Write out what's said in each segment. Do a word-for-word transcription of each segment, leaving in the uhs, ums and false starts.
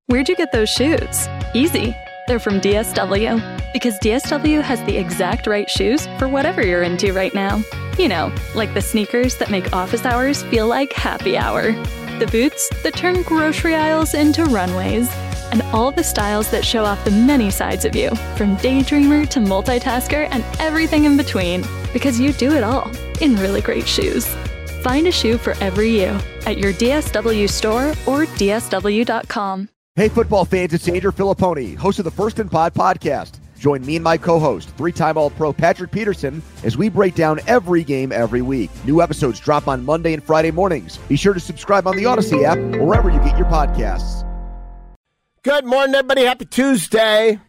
Where'd you get those shoes? Easy. They're from D S W. Because D S W has the exact right shoes for whatever you're into right now. You know, like the sneakers that make office hours feel like happy hour. The boots that turn grocery aisles into runways. And all the styles that show off the many sides of you, from daydreamer to multitasker and everything in between. Because you do it all in really great shoes. Find a shoe for every you at your D S W store or D S W dot com. Hey, football fans, it's Andrew Filipponi, host of the First and Pod podcast. Join me and my co-host, three-time All-Pro Patrick Peterson, as we break down every game every week. New episodes drop on Monday and Friday mornings. Be sure to subscribe on the Odyssey app or wherever you get your podcasts. Good morning, everybody. Happy Tuesday.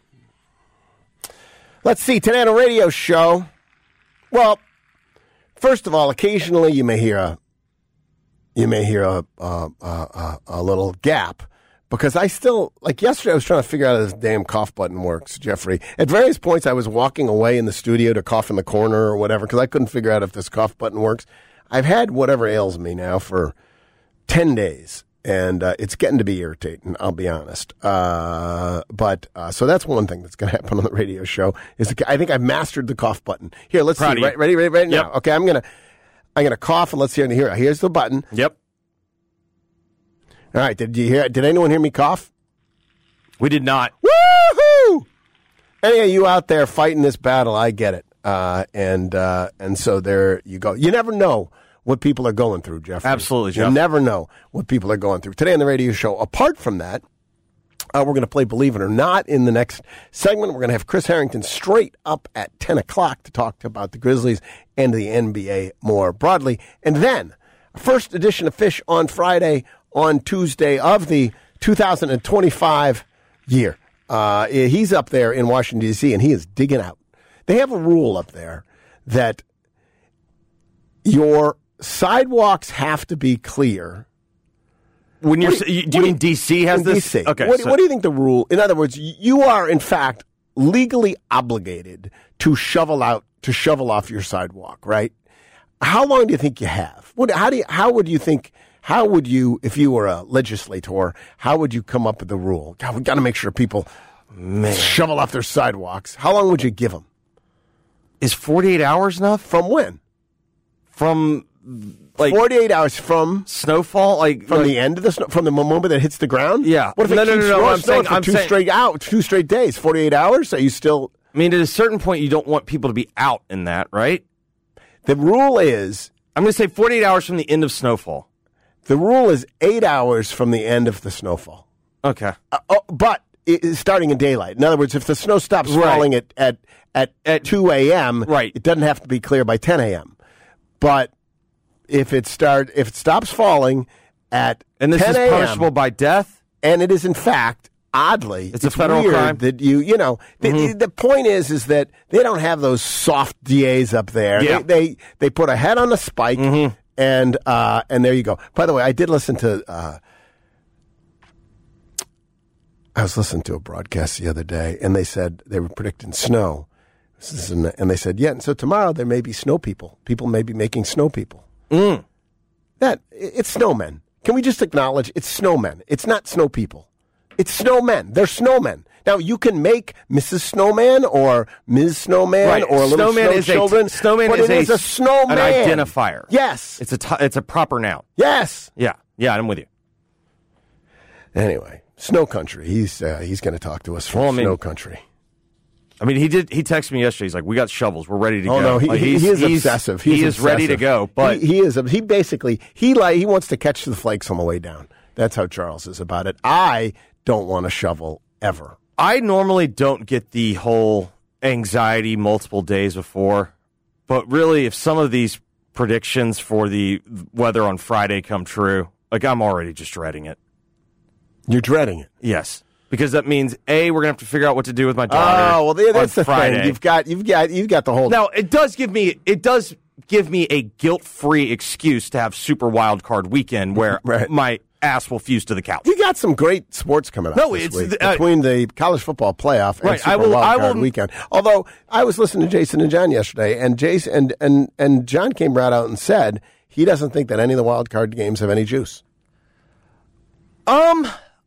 Let's see, today on a radio show. Well, first of all, occasionally you may hear a you may hear a a, a, a little gap. Because I still, like yesterday, I was trying to figure out how this damn cough button works, Jeffrey. At various points, I was walking away in the studio to cough in the corner or whatever, because I couldn't figure out if this cough button works. I've had whatever ails me now for ten days, and uh, it's getting to be irritating, I'll be honest. Uh, but, uh, so that's one thing that's going to happen on the radio show, is the, I think I've mastered the cough button. Here, let's Proud see. Right, ready, ready, ready yep. now? Okay, I'm going to I'm gonna cough, and let's hear it here. Here's the button. Yep. All right, did you hear? Did anyone hear me cough? We did not. Woohoo! Any of you out there fighting this battle, I get it. Uh, and uh, and so there you go. You never know what people are going through, Jeffrey. Absolutely, Jeff. You never know what people are going through. Today on the radio show, apart from that, uh, we're going to play Believe It or Not in the next segment. We're going to have Chris Harrington straight up at ten o'clock to talk about the Grizzlies and the N B A more broadly. And then, first edition of Fish on Friday, on Tuesday of the two thousand twenty-five year. Uh, he's up there in Washington, D C, and he is digging out. They have a rule up there that your sidewalks have to be clear. When you're, do you, you, do you mean D C has this? D C. Okay. What, so, what do you think the rule? In other words, you are in fact legally obligated to shovel out to shovel off your sidewalk, right? How long do you think you have? What? How do you? How would you think? How would you, if you were a legislator, how would you come up with the rule? God, we got to make sure people Man. shovel off their sidewalks. How long would you give them? Is forty-eight hours enough? From when? From like forty-eight hours from snowfall, like from like, the end of the snow, from the moment that hits the ground. Yeah. What if no, it no, keeps no, no, no, I'm snowing saying, for I'm two saying, straight out, two straight days, forty-eight hours? Are you still? I mean, at a certain point, you don't want people to be out in that, right? The rule is, I'm going to say forty-eight hours from the end of snowfall. The rule is eight hours from the end of the snowfall. Okay. Uh, oh, but it is starting in daylight. In other words, if the snow stops right. falling at, at, at, at two a.m., right. it doesn't have to be clear by ten a.m. But if it start if it stops falling at and this ten is a.m., punishable by death, and it is in fact, oddly, it's, it's a federal weird crime that you you know the, mm-hmm. the point is is that they don't have those soft D As up there. Yeah. They, they they put a head on a spike. Mm-hmm. And uh, and there you go. By the way, I did listen to. Uh, I was listening to a broadcast the other day, and they said they were predicting snow. This is in the, and they said, yeah. And so tomorrow there may be snow people. People may be making snow people. Mm. That it's snowmen. Can we just acknowledge it's snowmen? It's not snow people. It's snowmen. They're snowmen. Now, you can make Missus Snowman or Miz Snowman right. or little snowman snow is children. A, snowman but is, it a, is a snowman. An identifier. Yes. It's a, t- it's a proper noun. Yes. Yeah. Yeah, I'm with you. Anyway, Snow Country. He's uh, he's going to talk to us from well, I mean, Snow Country. I mean, he did. He texted me yesterday. He's like, "We got shovels. We're ready to oh, go." Oh no, he, like, he, he is obsessive. He's he is obsessive. ready to go. But he, he is. He basically he like he wants to catch the flakes on the way down. That's how Charles is about it. I don't want to shovel ever. I normally don't get the whole anxiety multiple days before, but really, if some of these predictions for the weather on Friday come true, like I'm already just dreading it. You're dreading it? Yes. Because that means A, we're gonna have to figure out what to do with my daughter. Oh well, that's the Friday. thing. You've got, you've got, you've got the whole. Now it does give me, it does give me a guilt-free excuse to have Super Wild Card Weekend where right. my ass will fuse to the couch. You got some great sports coming up no, this it's week the, uh, between the college football playoff and right, Super I will, Wild I Card will, Weekend. Although I was listening to Jason and John yesterday, and Jason and and and John came right out and said he doesn't think that any of the wild card games have any juice. Um.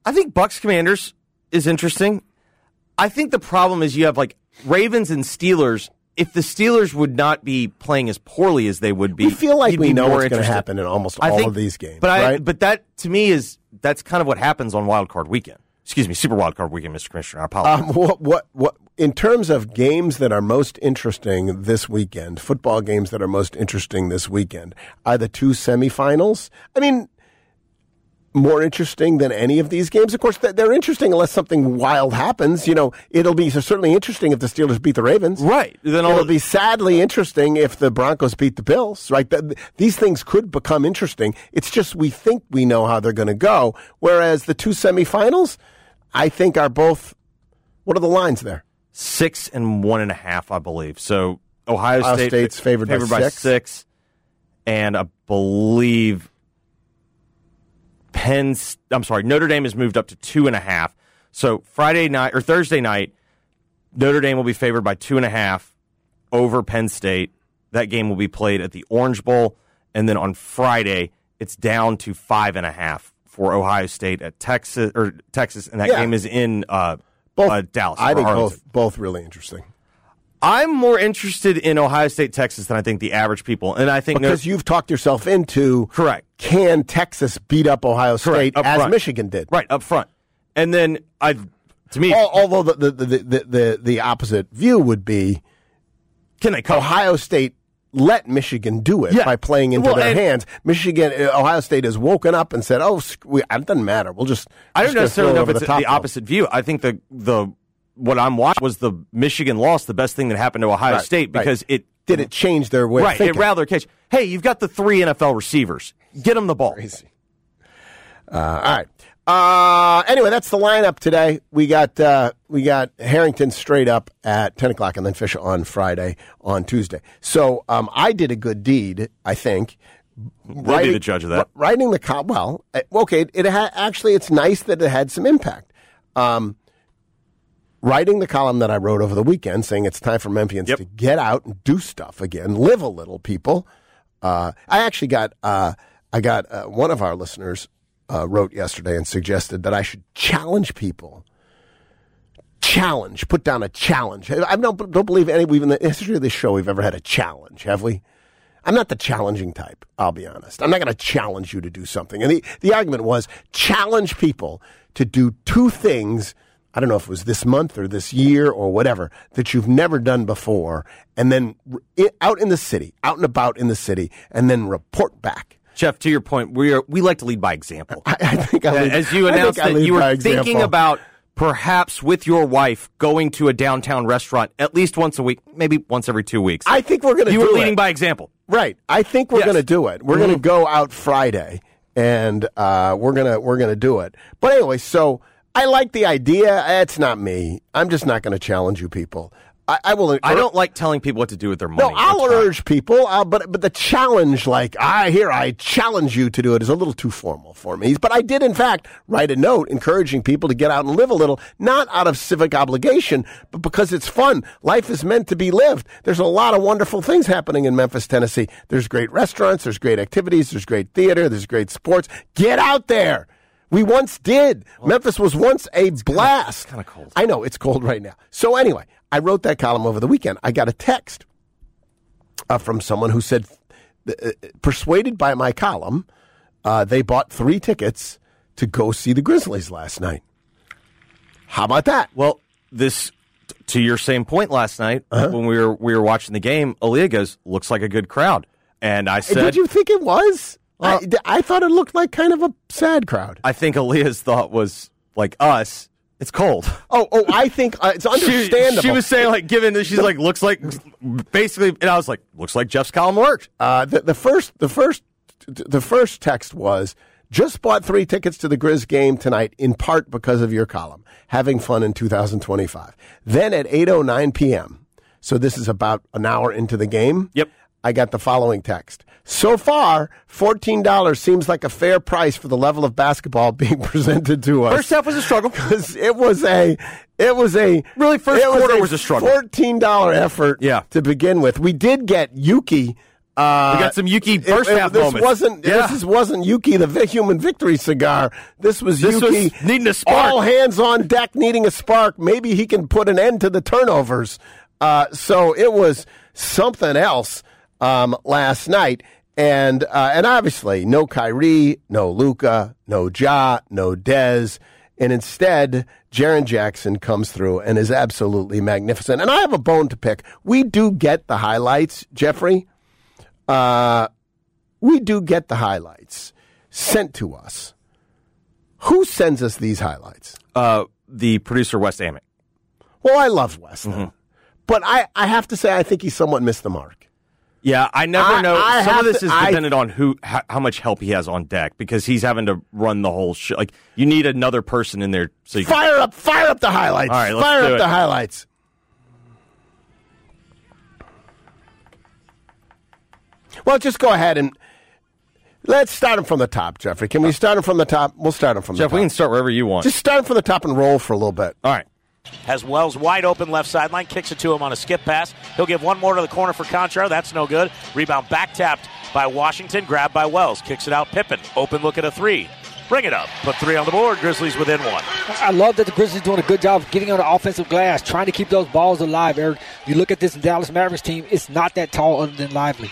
I think Bucks Commanders is interesting. I think the problem is you have like Ravens and Steelers. If the Steelers would not be playing as poorly as they would be, we feel like we know what's going to interested. happen in almost I all think, of these games. But I, right? but that to me is that's kind of what happens on Wild Card Weekend. Excuse me, Super Wild Card Weekend, Mister Commissioner. I apologize. Um, what, what, what, in terms of games that are most interesting this weekend, football games that are most interesting this weekend, are the two semifinals. I mean, more interesting than any of these games. Of course, they're interesting unless something wild happens. You know, it'll be certainly interesting if the Steelers beat the Ravens. Right. Then it'll be sadly interesting if the Broncos beat the Bills. Right. These things could become interesting. It's just we think we know how they're going to go. Whereas the two semifinals, I think, are both. What are the lines there? Six and one and a half, I believe. So Ohio, Ohio State State's favored, favored by, by six. six, and I believe Penn. I'm sorry, Notre Dame has moved up to two and a half. So Friday night or Thursday night, Notre Dame will be favored by two and a half over Penn State. That game will be played at the Orange Bowl, and then on Friday, it's down to five and a half for Ohio State at Texas or Texas, and that Yeah. game is in uh, Both, uh, Dallas. I or think Arlington. both both really interesting. I'm more interested in Ohio State, Texas than I think the average people, and I think Because no, you've talked yourself into correct, can Texas beat up Ohio State Correct, up as front. Michigan did? right up front, and then I, to me, Al- Although the the, the, the, the the opposite view would be can they cover? Ohio State let Michigan do it Yeah. by playing into Well, their and- hands. Michigan, uh, Ohio State has woken up and said, "Oh, sc- we, it doesn't matter. We'll just." I just don't gonna necessarily throw know it if over it's the, the, top of them." opposite view. I think the the what I'm watching was the Michigan loss, the best thing that happened to Ohio Right, State because right. it Did it change their way? right. Of thinking? It rather catch. Hey, you've got the three N F L receivers. Get them the ball. Crazy. Uh, all right. Uh, anyway, that's the lineup today. We got uh, we got Harrington straight up at ten o'clock, and then Fisher on Friday, on Tuesday. So um, I did a good deed, I think. We'll be the judge of that. Writing the col- well, uh, okay. It ha- actually, it's nice that it had some impact. Um, writing the column that I wrote over the weekend, saying it's time for Memphians Yep. to get out and do stuff again, live a little, people. Uh, I actually got uh, I got uh, one of our listeners. Uh, wrote yesterday and suggested that I should challenge people. Challenge, put down a challenge. I don't, don't believe any, we've in the history of this show we've ever had a challenge, have we? I'm not the challenging type, I'll be honest. I'm not going to challenge you to do something. And the, the argument was challenge people to do two things, I don't know if it was this month or this year or whatever, that you've never done before, and then re- out in the city, out and about in the city, and then report back. Jeff, to your point, we are we like to lead by example. I, I think I lead, As you I announced think I that lead you by were thinking example. about perhaps with your wife going to a downtown restaurant at least once a week, maybe once every two weeks. I think we're going to do You were leading it. by example. Right. I think we're Yes. going to do it. We're Mhm. going to go out Friday, and uh, we're going to we're going to do it. But anyway, so I like the idea. It's not me. I'm just not going to challenge you people. I, I will. I don't like telling people what to do with their money. No, I'll That's fine. urge people, uh, but but the challenge, like I here, I challenge you to do it, is a little too formal for me. But I did, in fact, write a note encouraging people to get out and live a little, not out of civic obligation, but because it's fun. Life is meant to be lived. There's a lot of wonderful things happening in Memphis, Tennessee. There's great restaurants, there's great activities, there's great theater, there's great sports. Get out there. We once did. Well, Memphis was once a blast. Kind of cold. I know, it's cold right now. So anyway, I wrote that column over the weekend. I got a text uh, from someone who said, uh, persuaded by my column, uh, they bought three tickets to go see the Grizzlies last night. How about that? Well, this to your same point last night uh-huh. when we were we were watching the game. Aaliyah goes, "Looks like a good crowd," and I said, "Did you think it was?" Well, I, I thought it looked like kind of a sad crowd. I think Aaliyah's thought was like us. It's cold. Oh, oh, I think uh, it's understandable. She, she was saying like, given that she's like, looks like, basically, and I was like, looks like Jeff's column worked. Uh, the, the first, the first, the first text was just bought three tickets to the Grizz game tonight, in part because of your column. Having fun in two thousand twenty-five. Then at eight oh nine p.m., so this is about an hour into the game. Yep. I got the following text. So far, fourteen dollars seems like a fair price for the level of basketball being presented to us. First half was a struggle. Because it was a, it was a, really first it quarter was a, was a struggle. fourteen dollars effort yeah. to begin with. We did get Yuki Uh, we got some Yuki first it, it, half this moments. Wasn't, yeah. This is, wasn't Yuki the vi- human victory cigar. This was this Yuki was needing a spark. All hands on deck needing a spark. Maybe he can put an end to the turnovers. Uh, so it was something else um, last night. And uh, and obviously, no Kyrie, no Luka, no Ja, no Dez. And instead, Jaren Jackson comes through and is absolutely magnificent. And I have a bone to pick. We do get the highlights, Jeffrey. Uh, we do get the highlights sent to us. Who sends us these highlights? Uh, the producer, Wes Amick. Well, I love Wes. Mm-hmm. But I, I have to say, I think he somewhat missed the mark. Yeah, I never I, know. I Some of this to, is I, dependent on who, how, how much help he has on deck because he's having to run the whole show. Like, you need another person in there. So you Fire can, up, fire up the highlights. All right, let's fire do up it. the highlights. Well, just go ahead and let's start him from the top, Jeffrey. Can we start him from the top? We'll start him from Jeff, the top. we can start wherever you want. Just start him from the top and roll for a little bit. All right. Has Wells wide open left sideline, kicks it to him on a skip pass. He'll give one more to the corner for Conchar. That's no good. Rebound back tapped by Washington, grabbed by Wells. Kicks it out, Pippen. Open look at a three. Bring it up. Put three on the board. Grizzlies within one. I love that the Grizzlies doing a good job of getting on the offensive glass, trying to keep those balls alive, Eric. You look at this Dallas Mavericks team, it's not that tall other than Lively.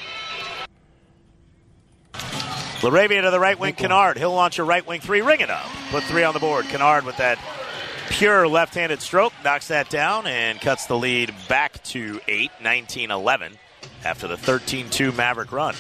LaRavia to the right wing, Kennard. He'll launch a right wing three. Ring it up. Put three on the board. Kennard with that pure left-handed stroke knocks that down and cuts the lead back to eight, nineteen eleven after the thirteen two Maverick run.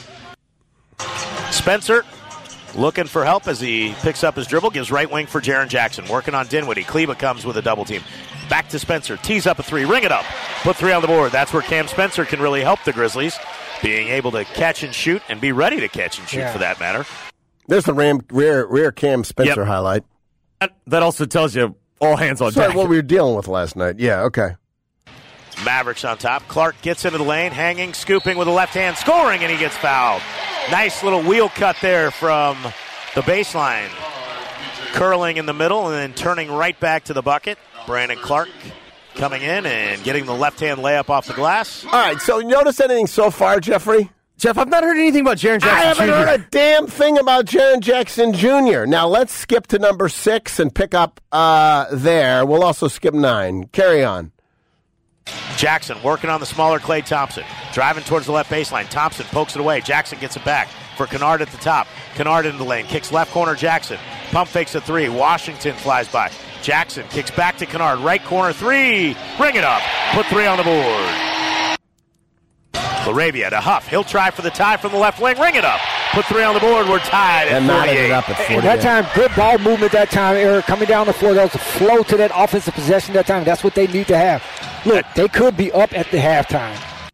Spencer looking for help as he picks up his dribble, gives right wing for Jaren Jackson. Working on Dinwiddie. Kleba comes with a double team. Back to Spencer. Tees up a three. Ring it up. Put three on the board. That's where Cam Spencer can really help the Grizzlies, being able to catch and shoot and be ready to catch and shoot yeah. for that matter. There's the Ram, rear, rear Cam Spencer Yep. highlight. That, that also tells you all hands on Sorry, deck. what we were dealing with last night. Yeah, okay. Mavericks on top. Clark gets into the lane, hanging, scooping with a left hand, scoring, and he gets fouled. Nice little wheel cut there from the baseline. Curling in the middle and then turning right back to the bucket. Brandon Clark coming in and getting the left-hand layup off the glass. All right, so you notice anything so far, Jeffrey? Jeff, I've not heard anything about Jaren Jackson I haven't Junior heard a damn thing about Jaren Jackson Junior Now, let's skip to number six and pick up uh, there. We'll also skip nine. Carry on. Jackson working on the smaller Klay Thompson. Driving towards the left baseline. Thompson pokes it away. Jackson gets it back for Kennard at the top. Kennard into the lane. Kicks left corner Jackson. Pump fakes a three. Washington flies by. Jackson kicks back to Kennard. Right corner three. Bring it up. Put three on the board. LaRavia to Huff. He'll try for the tie from the left wing. Ring it up. Put three on the board. We're tied at And knotted forty-eight. it up at forty-eight. And that time, good ball movement that time, Eric. Coming down the floor, there was a flow to that offensive possession that time. That's what they need to have. Look, they could be up at the halftime.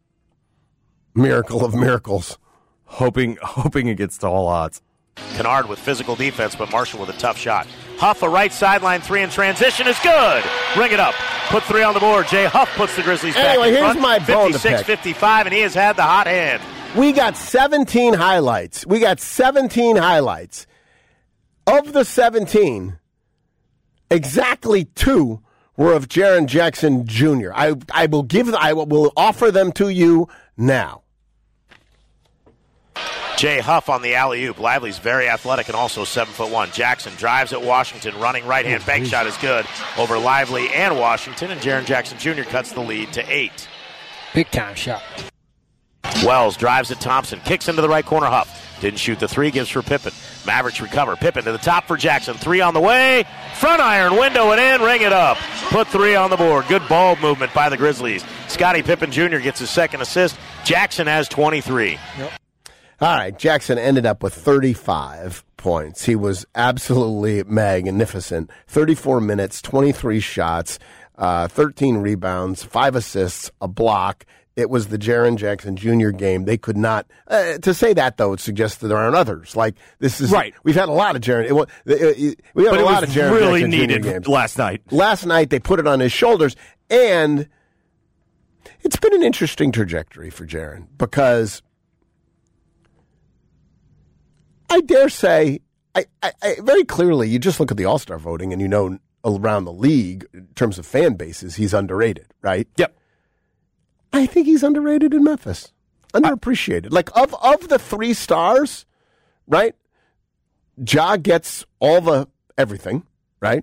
Miracle of miracles. Hoping, hoping it gets to all odds. Kennard with physical defense, but Marshall with a tough shot. Huff, a right sideline three in transition is good. Ring it up. Put three on the board. Jay Huff puts the Grizzlies back Anyway, in here's front. my bone to fifty-six pick. fifty-five, and he has had the hot hand. We got seventeen highlights. We got seventeen highlights. Of the seventeen, exactly two were of Jaren Jackson Junior I I will give I will offer them to you now. Jay Huff on the alley-oop. Lively's very athletic and also seven foot one. Jackson drives at Washington, running right-hand bank shot is good over Lively and Washington, and Jaren Jackson Junior cuts the lead to eight. Big time shot. Wells drives at Thompson, kicks into the right corner. Huff didn't shoot the three, gives for Pippen. Mavericks recover. Pippen to the top for Jackson. Three on the way. Front iron, window and in. Ring it up. Put three on the board. Good ball movement by the Grizzlies. Scottie Pippen Junior gets his second assist. Jackson has twenty-three. Yep. All right, Jackson ended up with thirty-five points. He was absolutely magnificent. thirty-four minutes, twenty-three shots, uh, thirteen rebounds, five assists, a block. It was the Jaren Jackson Junior game. They could not uh, to say that though. It suggests that there aren't others. Like this is right. We've had a lot of Jaren. It, was- it, it, we had But a it lot was of Jaren really Jackson Junior needed games last night. Last night they put it on his shoulders, and it's been an interesting trajectory for Jaren because I dare say, I, I, I very clearly, you just look at the All-Star voting and you know around the league in terms of fan bases, he's underrated, right? Yep. I think he's underrated in Memphis. Underappreciated. Like, of, of the three stars, right, Ja gets all the everything, right?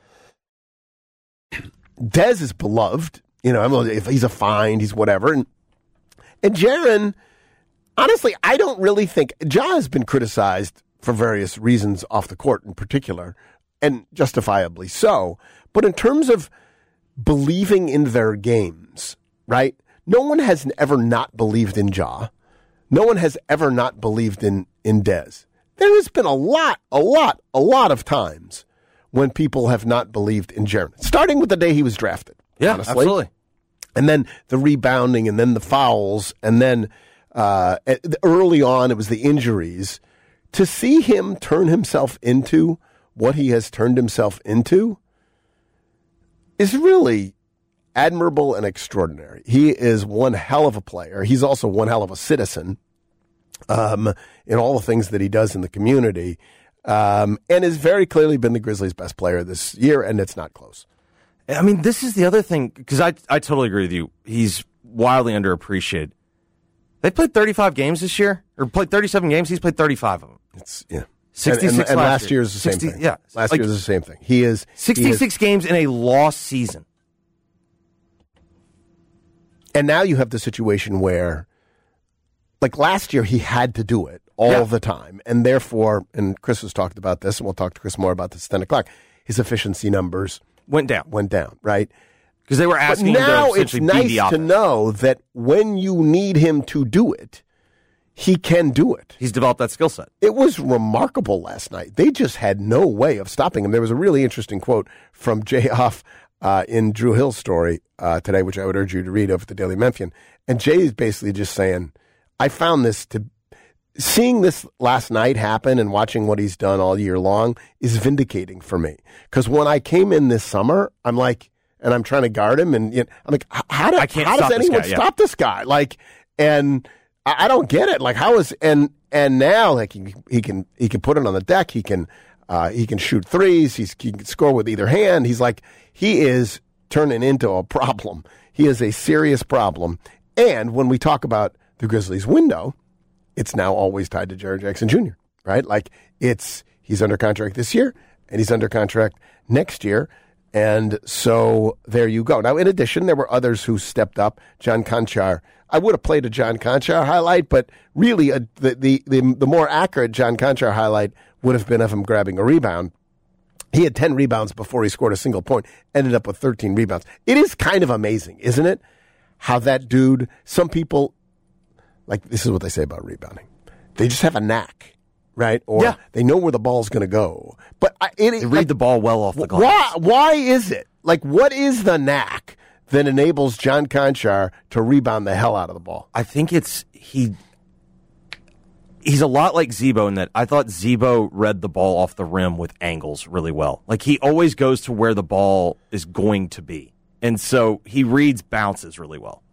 Dez is beloved. You know, if he's a find, he's whatever. And, and Jaren, honestly, I don't really think Ja has been criticized for various reasons off the court in particular, and justifiably so. But in terms of believing in their games, right? No one has ever not believed in Ja. No one has ever not believed in, in Dez. There has been a lot, a lot, a lot of times when people have not believed in Jaren, starting with the day he was drafted. Yeah, honestly. absolutely. And then the rebounding, and then the fouls, and then uh, early on it was the injuries. To see him turn himself into what he has turned himself into is really admirable and extraordinary. He is one hell of a player. He's also one hell of a citizen um, in all the things that he does in the community, um, and has very clearly been the Grizzlies' best player this year, and it's not close. I mean, this is the other thing, because I, I totally agree with you. He's wildly underappreciated. They played thirty-five games this year, or played thirty-seven games. He's played thirty-five of them. It's, yeah. sixty-six and, and, and last, last year is the same sixty, thing. Yeah. Last like, year is the same thing. He is sixty-six he is, games in a lost season. And now you have the situation where, like last year, he had to do it all yeah. the time. And therefore, and Chris has talked about this, and we'll talk to Chris more about this at ten o'clock, his efficiency numbers went down. Went down, right? Because they were asking but now him to it's essentially nice be the to offense. know that when you need him to do it, he can do it. He's developed that skill set. It was remarkable last night. They just had no way of stopping him. There was a really interesting quote from Jay Hoff uh, in Drew Hill's story uh, today, which I would urge you to read over at the Daily Memphian. And Jay is basically just saying, I found this to, seeing this last night happen and watching what he's done all year long is vindicating for me. Because when I came in this summer, I'm like, and I'm trying to guard him, and you know, I'm like, how, do, I can't how does stop anyone this guy, stop yeah. this guy? Like, and I, I don't get it. Like, how is and and now like he, he can he can put it on the deck. He can uh, he can shoot threes. He's, he can score with either hand. He's like he is turning into a problem. He is a serious problem. And when we talk about the Grizzlies' window, it's now always tied to Jaren Jackson Junior Right? Like it's he's under contract this year, and he's under contract next year. And so there you go. Now, in addition, there were others who stepped up. John Konchar. I would have played a John Konchar highlight, but really a, the, the, the, the more accurate John Konchar highlight would have been of him grabbing a rebound. He had ten rebounds before he scored a single point, ended up with thirteen rebounds. It is kind of amazing, isn't it? How that dude, some people, like this is what they say about rebounding. They just have a knack, right? Or yeah. they know where the ball's going to go. But I, it, They read like, the ball well off the glass. Why, why is it? Like, what is the knack that enables John Konchar to rebound the hell out of the ball? I think it's he. He's a lot like Zebo in that I thought Zebo read the ball off the rim with angles really well. Like he always goes to where the ball is going to be, and so he reads bounces really well.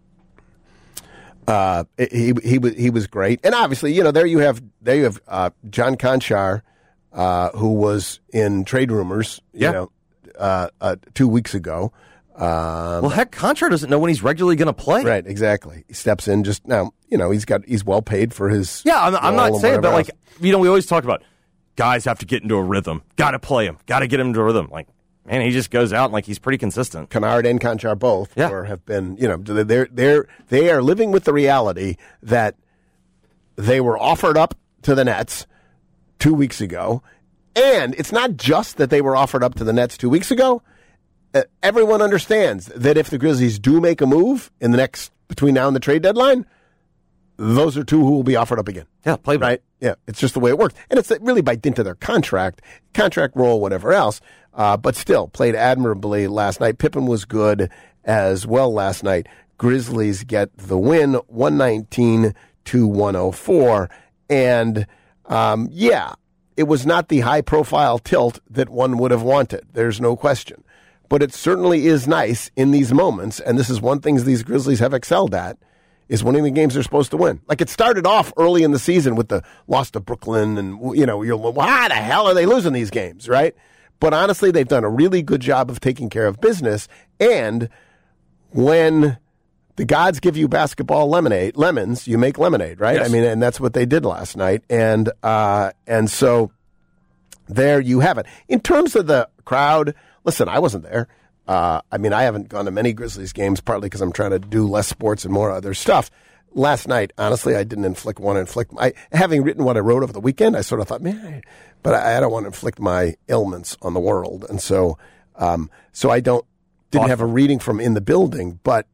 Uh, he he was he was great, and obviously, you know, there you have there you have uh, John Konchar, uh, who was in trade rumors, you Yeah. know, uh, uh, two weeks ago. Um, Well, heck, Contra doesn't know when he's regularly going to play. Right, exactly. He steps in just now. You know, he's got he's well paid for his. Yeah, I'm, I'm role not and saying, but whatever like else. you know, we always talk about guys have to get into a rhythm. Got to play him. Got to get him into a rhythm. Like, man, he just goes out and like he's pretty consistent. Kennard and Konchar both Yeah. or have been, you know, they're they're they are living with the reality that they were offered up to the Nets two weeks ago, and it's not just that they were offered up to the Nets two weeks ago. Uh, everyone understands that if the Grizzlies do make a move in the next between now and the trade deadline, those are two who will be offered up again. Yeah, play Right? Yeah, it's just the way it works. And it's really by dint of their contract, contract role, whatever else. Uh, but still, played admirably last night. Pippen was good as well last night. Grizzlies get the win, one nineteen to one oh four. And, um, yeah, it was not the high-profile tilt that one would have wanted. There's no question. But it certainly is nice in these moments, and this is one thing these Grizzlies have excelled at, is winning the games they're supposed to win. Like it started off early in the season with the loss to Brooklyn, and you know, you're why the hell are they losing these games, right? But honestly, they've done a really good job of taking care of business. And when the gods give you basketball lemonade, lemons, you make lemonade, right? Yes. I mean, and that's what they did last night. And uh, and so there you have it. In terms of the crowd, listen, I wasn't there. Uh, I mean, I haven't gone to many Grizzlies games, partly because I'm trying to do less sports and more other stuff. Last night, honestly, I didn't inflict one inflict. I, having written what I wrote over the weekend, I sort of thought, man, I, but I, I don't want to inflict my ailments on the world, and so, um, so I don't didn't Awesome. have a reading from in the building. But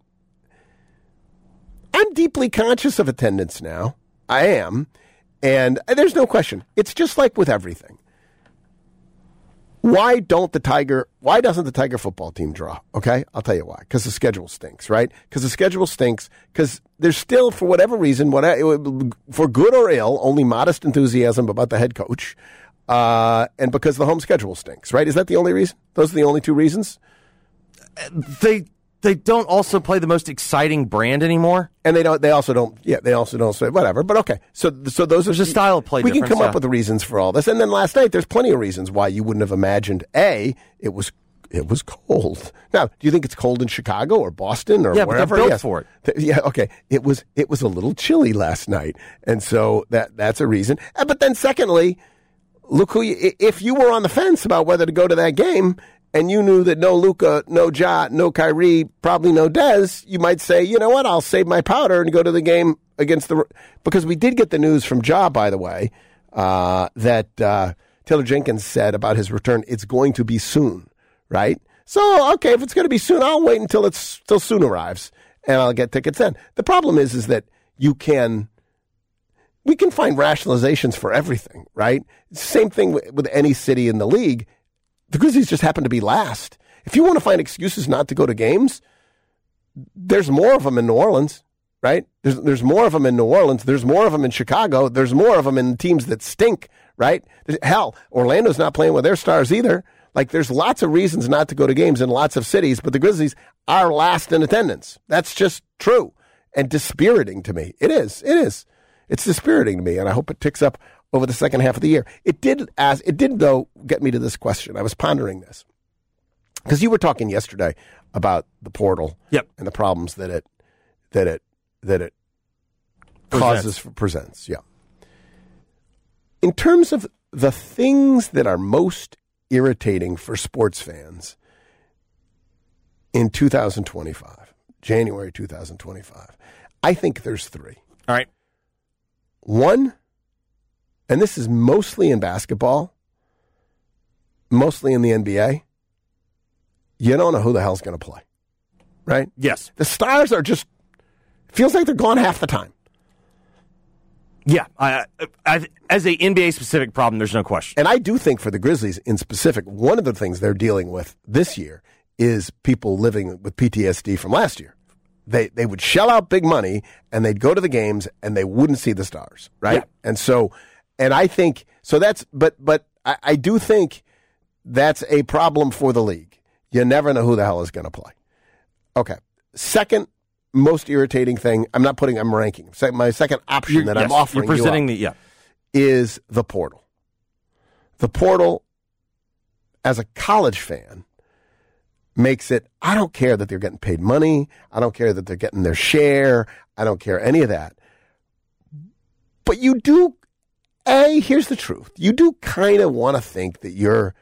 I'm deeply conscious of attendance now. I am, and there's no question. It's just like with everything. Why don't the Tiger, why doesn't the Tiger football team draw? Okay, I'll tell you why. Because the schedule stinks, right? Because the schedule stinks. Because there's still, for whatever reason, whatever, for good or ill, only modest enthusiasm about the head coach. Uh, and because the home schedule stinks, right? Is that the only reason? Those are the only two reasons? They they don't also play the most exciting brand anymore. And they don't. They also don't. Yeah, they also don't say whatever. But okay. So, so those There's are a style of play We can difference, come yeah. up with the reasons for all this. And then last night, there's plenty of reasons why you wouldn't have imagined. A, it was it was cold. Now, do you think it's cold in Chicago or Boston or Yeah, but they're wherever? built Yes. for it. Th- Yeah. Okay. It was it was a little chilly last night, and so that that's a reason. And, but then, secondly, look who you, if you were on the fence about whether to go to that game. And you knew that no Luka, no Ja, no Kyrie, probably no Dez, you might say, you know what, I'll save my powder and go to the game against the... Because we did get the news from Ja, by the way, uh, that uh, Taylor Jenkins said about his return, it's going to be soon, right? So, okay, if it's going to be soon, I'll wait until it's till soon arrives, and I'll get tickets then. The problem is, is that you can... We can find rationalizations for everything, right? Same thing with, with any city in the league. The Grizzlies just happen to be last. If you want to find excuses not to go to games, there's more of them in New Orleans, right? There's there's more of them in New Orleans. There's more of them in Chicago. There's more of them in teams that stink, right? There's, hell, Orlando's not playing with their stars either. Like, there's lots of reasons not to go to games in lots of cities, but the Grizzlies are last in attendance. That's just true and dispiriting to me. It is. It is. It's dispiriting to me, and I hope it ticks up over the second half of the year. It did, as it did though, get me to this question. I was pondering this because you were talking yesterday about the portal, Yep. and the problems that it that it that it Presents. causes for presents. Yeah. In terms of the things that are most irritating for sports fans in two thousand twenty-five, January two thousand twenty-five, I think there's three. All right. One, and this is mostly in basketball, mostly in the N B A, you don't know who the hell's going to play, right? Yes. The stars are just, feels like they're gone half the time. Yeah. I, I, as a N B A-specific problem, there's no question. And I do think for the Grizzlies in specific, one of the things they're dealing with this year is people living with P T S D from last year. They they would shell out big money, and they'd go to the games, and they wouldn't see the stars, right? Yeah. And so, and I think, so that's, but but I, I do think that's a problem for the league. You never know who the hell is going to play. Okay. Second most irritating thing, I'm not putting, I'm ranking. Se- My second option You're- that yes, I'm offering You're presenting you the, yeah. is the portal. The portal, as a college fan, makes it, I don't care that they're getting paid money. I don't care that they're getting their share. I don't care any of that. But you do, A, here's the truth. You do kind of want to think that you're,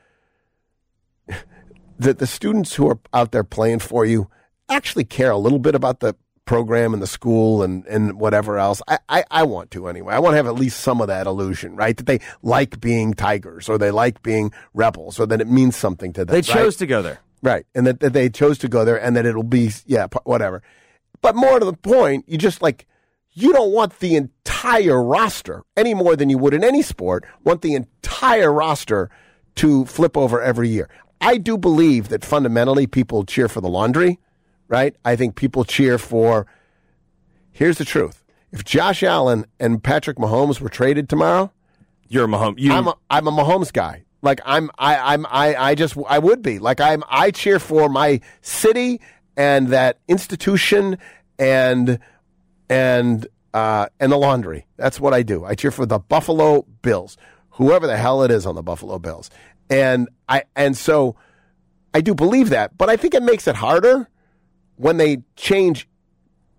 that the students who are out there playing for you actually care a little bit about the program and the school and, and whatever else. I, I, I want to anyway. I want to have at least some of that illusion, right? That they like being Tigers or they like being Rebels or that it means something to them. They chose right? to go there. Right, and that, that they chose to go there and that it'll be, yeah, p- whatever. But more to the point, you just like, you don't want the entire roster any more than you would in any sport, want the entire roster to flip over every year. I do believe that fundamentally people cheer for the laundry, right? I think people cheer for, here's the truth. If Josh Allen and Patrick Mahomes were traded tomorrow, You're a Mahomes. You, I'm a, I'm a Mahomes guy. Like I'm, I, I'm, I, I just, I would be like I'm. I cheer for my city and that institution and and uh, and the laundry. That's what I do. I cheer for the Buffalo Bills, whoever the hell it is on the Buffalo Bills, and I and so I do believe that. But I think it makes it harder when they change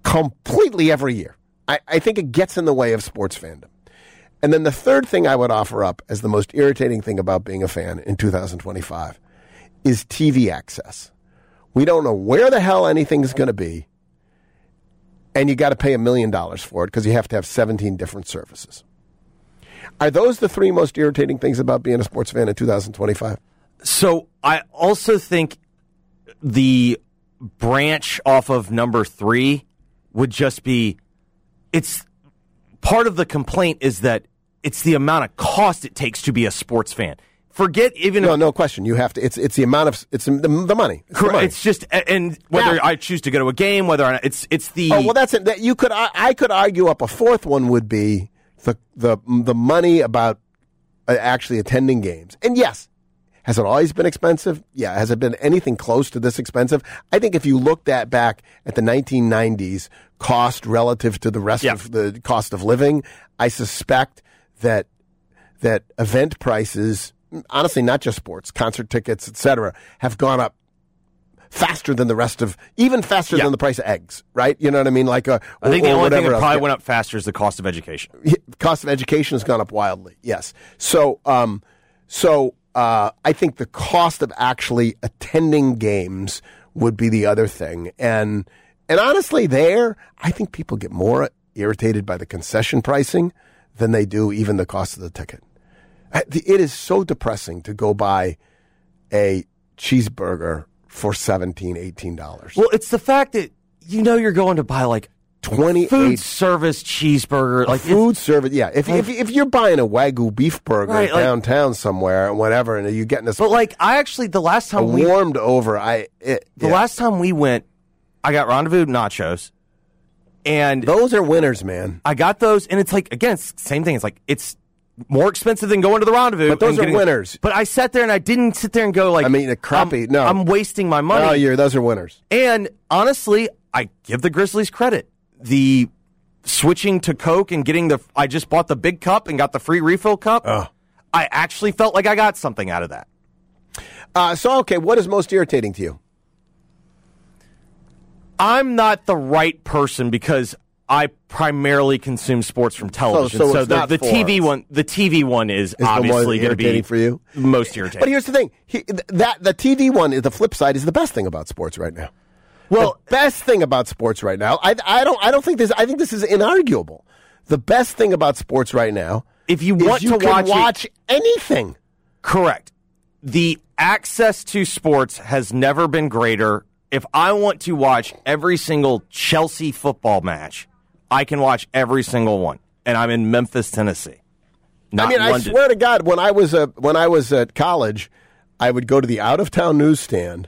completely every year. I, I think it gets in the way of sports fandom. And then the third thing I would offer up as the most irritating thing about being a fan in two thousand twenty-five is T V access. We don't know where the hell anything's going to be, and you got to pay a million dollars for it because you have to have seventeen different services. Are those the three most irritating things about being a sports fan in two thousand twenty-five? So I also think the branch off of number three would just be, it's part of the complaint is that it's the amount of cost it takes to be a sports fan. Forget even no, no question. You have to. It's it's the amount of it's the, the money. It's, correct. the money. It's just and whether now, I choose to go to a game, whether or not it's it's the oh well, that's it. That you could I, I could argue up a fourth one would be the the the money about actually attending games. And yes, has it always been expensive? Yeah. Has it been anything close to this expensive? I think if you looked at back at the nineteen nineties cost relative to the rest yeah. of the cost of living, I suspect that that event prices, honestly, not just sports, concert tickets, et cetera, have gone up faster than the rest of, even faster yeah. than the price of eggs, right? You know what I mean? Like a, I think or, the or only thing that else. probably yeah. went up faster is the cost of education. Cost of education has gone up wildly, yes. So, um, so uh, I think the cost of actually attending games would be the other thing. And and honestly, there, I think people get more irritated by the concession pricing than they do even the cost of the ticket. It is so depressing to go buy a cheeseburger for seventeen dollars, eighteen dollars. Well, it's the fact that you know you're going to buy like twenty-eight food service cheeseburger, like food service. Yeah, if, if if you're buying a Wagyu beef burger right, like, downtown somewhere and whatever, and you're getting this, but like I actually the last time a we warmed over, I it, the yeah. last time we went, I got Rendezvous nachos, and those are winners, man. I got those, and it's like again, it's the same thing. It's like it's more expensive than going to the Rendezvous. But those and are getting, winners. But I sat there and I didn't sit there and go like, I mean, a crappy. I'm, no, I'm wasting my money. Oh, you're those are winners. And honestly, I give the Grizzlies credit. The switching to Coke and getting the, I just bought the big cup and got the free refill cup. Oh. I actually felt like I got something out of that. Uh, so, okay, what is most irritating to you? I'm not the right person because I primarily consume sports from television. So, so so it's the, not the for T V us. one, the T V one is, Is obviously going to be irritating for you? most irritating. But here's the thing: he, that the T V one, the flip side, is the best thing about sports right now. Well, the best thing about sports right now, I, I don't, I don't think this. I think this is inarguable. The best thing about sports right now, if you is want you to can watch, watch it, anything. correct. The access to sports has never been greater. If I want to watch every single Chelsea football match, I can watch every single one, and I'm in Memphis, Tennessee. Not I mean, I London. swear to God, when I was a, when I was at college, I would go to the out of town newsstand,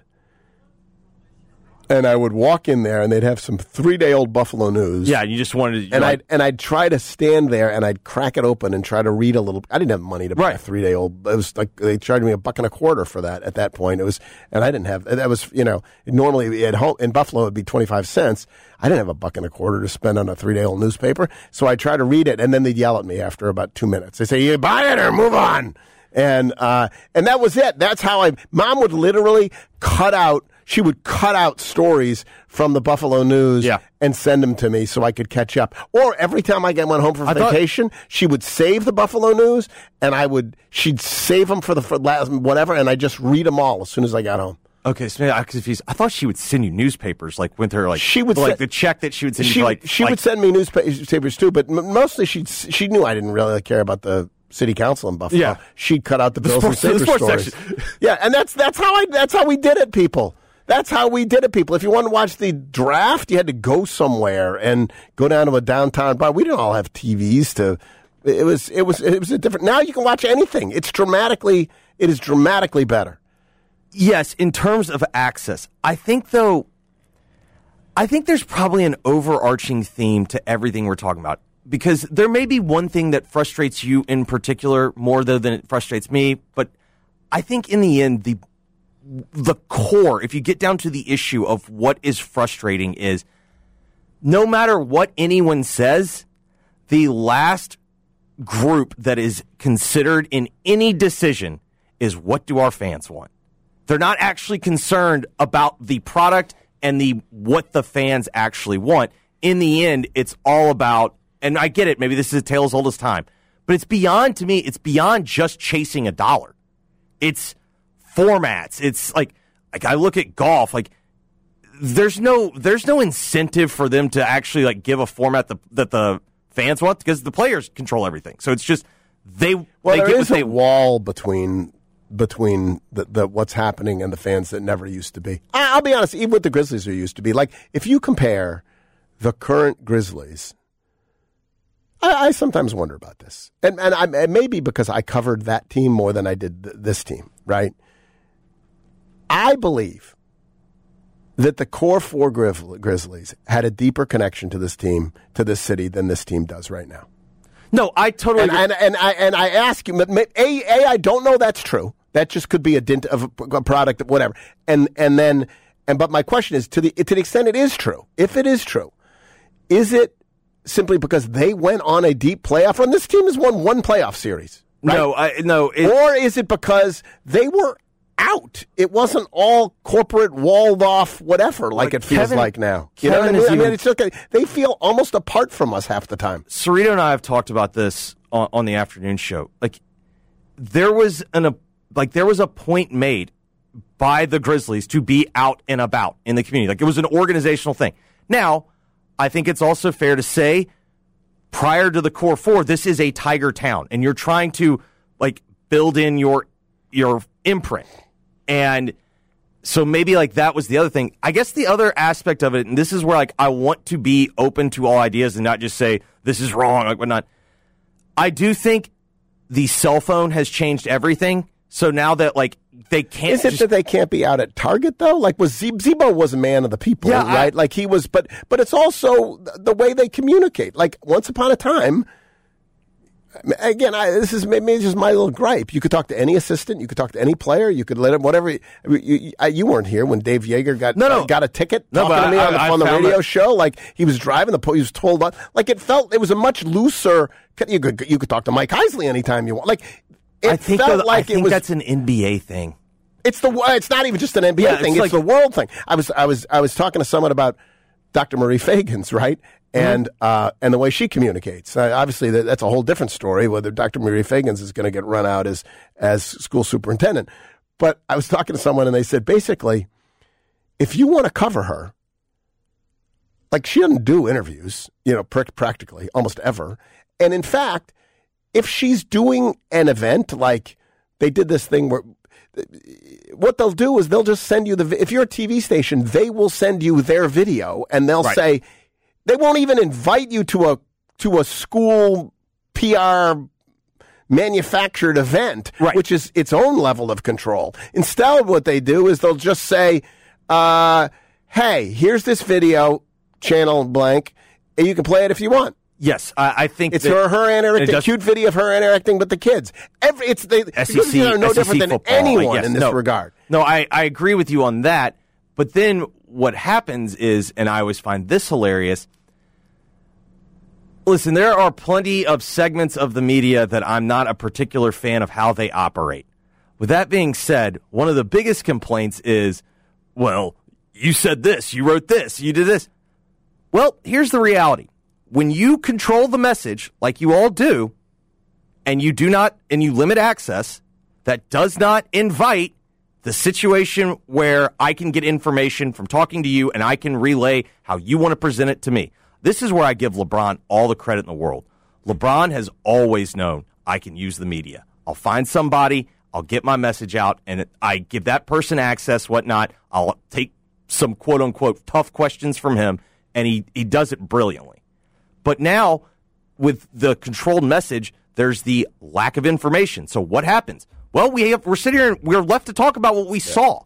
and I would walk in there, and they'd have some three day old Buffalo News. Yeah, you just wanted to. And like, I'd and I'd try to stand there and I'd crack it open and try to read a little. I didn't have money to buy Right. a three day old. It was like they charged me a buck and a quarter for that at that point. It was, and I didn't have. That was, you know, normally at home in Buffalo it'd be twenty five cents. I didn't have a buck and a quarter to spend on a three day old newspaper, so I try to read it, and then they'd yell at me after about two minutes. They say, "You buy it or move on," and uh, and that was it. That's how I. Mom would literally cut out. She would cut out stories from the Buffalo News Yeah. and send them to me so I could catch up. Or every time I get went home for I thought- vacation, she would save the Buffalo News, and I would she'd save them for the for last whatever, and I just read them all as soon as I got home. okay, so maybe I'm confused. I thought she would send you newspapers, like with her, like She would like send- the check that she would send She you. Like she like, would send me newspapers too, but m- mostly she she knew I didn't really care about the city council in Buffalo. Yeah. She'd cut out the, The bills sports- and the paper sports stories. Yeah, and that's that's how I that's how we did it, people. That's how we did it, people. If you wanted to watch the draft, you had to go somewhere and go down to a downtown bar. We didn't all have T Vs to. It was it was it was a different. Now you can watch anything. It's dramatically. It is dramatically better. Yes, in terms of access, I think though, I think there's probably an overarching theme to everything we're talking about. Because there may be one thing that frustrates you in particular more though than it frustrates me, but I think in the end, the the core, if you get down to the issue of what is frustrating is no matter what anyone says, the last group that is considered in any decision is what do our fans want? They're not actually concerned about the product and the what the fans actually want. in the end, it's all about, and I get it, maybe this is a tale as old as time, but it's beyond, to me, it's beyond just chasing a dollar. It's formats. It's like, like I look at golf, like there's no there's no incentive for them to actually like give a format the, that the fans want because the players control everything. So it's just they well, they there get is what a they wall between between the, the what's happening and the fans that never used to be. I, I'll be honest, even with the Grizzlies, there used to be. Like if you compare the current Grizzlies, I, I sometimes wonder about this, and and I, it may be because I covered that team more than I did th- this team, right? I believe that the core four Grizz- Grizzlies had a deeper connection to this team, to this city, than this team does right now. No, I totally and, and, and I and I ask you, a, a I don't know that's true. That just could be a dint of a, a product, whatever. And and then and but my question is to the to the extent it is true, if it is true, is it simply because they went on a deep playoff run? This team has won one playoff series. Right? no, I, no, it, or is it because they were out? It wasn't all corporate, walled off, whatever, like, like it feels Kevin, like now. You know what I mean? I mean, it's okay. They feel almost apart from us half the time. Cerrito and I have talked about this on, on the afternoon show. Like there was an a, like there was a point made by the Grizzlies to be out and about in the community. Like it was an organizational thing. Now, I think it's also fair to say, prior to the core four, this is a Tiger town, and you're trying to like build in your your imprint. And so maybe like that was the other thing. I guess the other aspect of it, and this is where like I want to be open to all ideas and not just say this is wrong, like whatnot. I do think the cell phone has changed everything. So now that like they can't, is it just, that they can't be out at Target though? Like was Z- Zebo was a man of the people, yeah, right? I, like he was, but but it's also the way they communicate. Like once upon a time. Again, I, this is maybe just my little gripe. You could talk to any assistant, you could talk to any player, you could let him whatever. You, you, you weren't here when Dave Yeager got no, no. uh, got a ticket no, talking to me I, on the, I, on the I radio that. show. Like he was driving the, he was told on. Like it felt it was a much looser. You could you could talk to Mike Heisley anytime you want. Like it I think felt that, like I think it was. That's an N B A thing. It's the it's not even just an N B A yeah, thing. It's, it's like, the world thing. I was I was I was talking to someone about Doctor Marie Fagans, right? And mm-hmm. uh, and the way she communicates. Uh, obviously, that, that's a whole different story, whether Doctor Marie Fagans is going to get run out as as school superintendent. But I was talking to someone, and they said, basically, if you want to cover her, like she doesn't do interviews, you know, pr- practically, almost ever. And in fact, if she's doing an event, like they did this thing where what they'll do is they'll just send you the, if you're a T V station, they will send you their video, and they'll right. say, they won't even invite you to a to a school P R manufactured event, right. which is its own level of control. Instead, what they do is they'll just say, uh, hey, here's this video, channel blank, and you can play it if you want. Yes, I, I think it's her her interacting, cute video of her interacting with the kids. Every it's they S E C are no S E C different than football, anyone yes, in this no, regard. No, I, I agree with you on that. But then what happens is, and I always find this hilarious. Listen, there are plenty of segments of the media that I'm not a particular fan of how they operate. With that being said, one of the biggest complaints is, well, you said this, you wrote this, you did this. Well, here's the reality. When you control the message, like you all do, and you do not, and you limit access, that does not invite the situation where I can get information from talking to you and I can relay how you want to present it to me. This is where I give LeBron all the credit in the world. LeBron has always known I can use the media. I'll find somebody, I'll get my message out, and I give that person access, whatnot. I'll take some quote-unquote tough questions from him, and he, he does it brilliantly. But now, with the controlled message, there's the lack of information. So what happens? Well, we have, we're sitting here and we're left to talk about what we yeah. saw.